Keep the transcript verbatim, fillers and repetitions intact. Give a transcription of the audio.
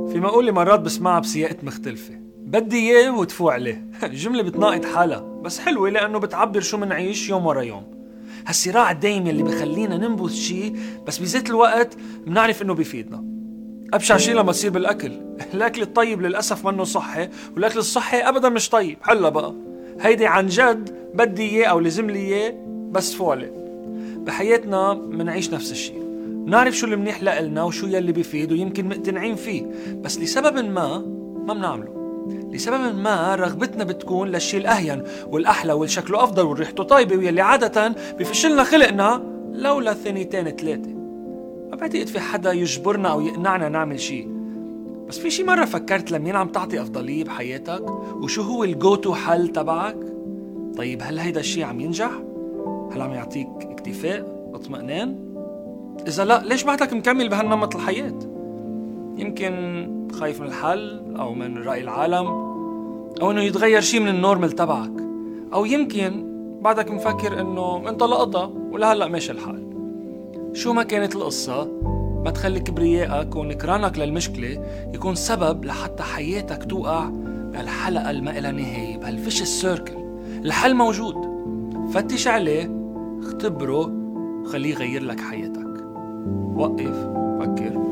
في مقولة مرات بسمعها بسياقات مختلفة، بدي اياه وتفوق عليه. الجملة بتناقض حالها بس حلوة لأنه بتعبر شو منعيش يوم ورا يوم. هالصراع الدايم اللي بخلينا ننبذ شي بس بذات الوقت بنعرف انه بيفيدنا. أبشع شي لما تصير بالأكل. الأكل الطيب للأسف منه صحي، والأكل الصحي أبدا مش طيب. حلا بقى هيدي عن جد بدي اياه أو لازم لي اياه بس تفوق عليه. بحياتنا منعيش نفس الشي، نعرف شو اللي منيح لإلنا وشو يلي بيفيد ويمكن مقتنعين فيه، بس لسبب ما ما بنعمله. لسبب ما رغبتنا بتكون للشي الأهين والأحلى والشكله أفضل والريحته طيبة واللي عادة بفشلنا خلقنا لولا ثانيتين ثلاثة. ما بعتقد في حدا يجبرنا أو يقنعنا نعمل شي، بس في شي مرة فكرت لمين عم تعطي أفضلية بحياتك وشو هو الجوتو حل تبعك؟ طيب هل هيدا الشي عم ينجح؟ هل عم يعطيك اكتفاء واطمئنان؟ إذا لا، ليش بعدك مكمل بهالنمط الحياة؟ يمكن خايف من الحل أو من رأي العالم أو إنه يتغير شي من النورمال تبعك، أو يمكن بعدك مفكر إنه أنت لقطة ولهلأ ماشي الحال. شو ما كانت القصة، ما تخلي كبريائك ونكرانك للمشكلة يكون سبب لحتى حياتك توقع بهالحلقة الما إلى نهاية، بهالفيش السيركل. الحل موجود، فتش عليه، اختبره، خليه يغير لك حياتك. وقف، فكر.